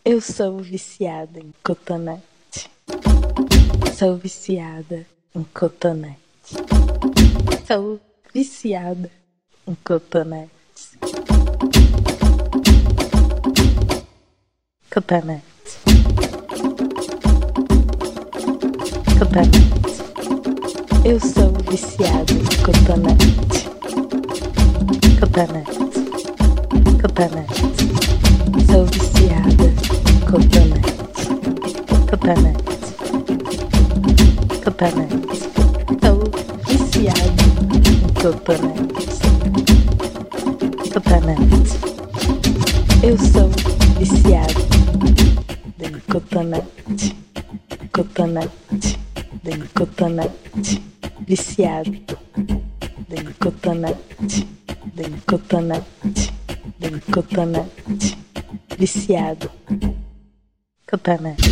Eu sou viciada em cotonete. Sou viciada em cotonete. Sou viciada em cotonete. Cotonete. Cotonete. Eu sou viciada em cotonete. Cotonete. Cotonete. Sou viciada em cotonete. Cotonete. Cotonete. Sou viciada em cotonete. Cotonete. Eu sou viciada em cotonete. Cotonete. Em cotonete. Viciado em cotonete. Em cotonete. Em cotonete. Viciado. Cotonete.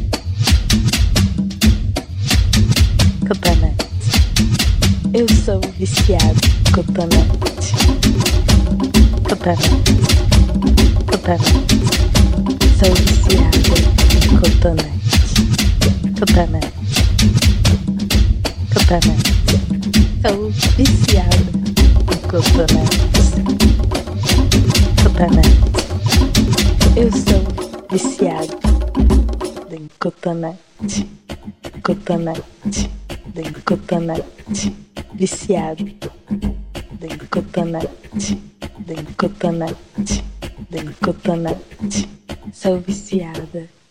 Cotonete. Eu sou viciado em cotonete. Cotonete. Cotonete. Sou viciado em cotonete. Cotonete. Cotonete. Sou viciado em cotonete. Cotonete. Eu sou viciado em cotonete. Cotonete. Em cotonete. Viciado em cotonete. Em cotonete. Em cotonete. Sou viciada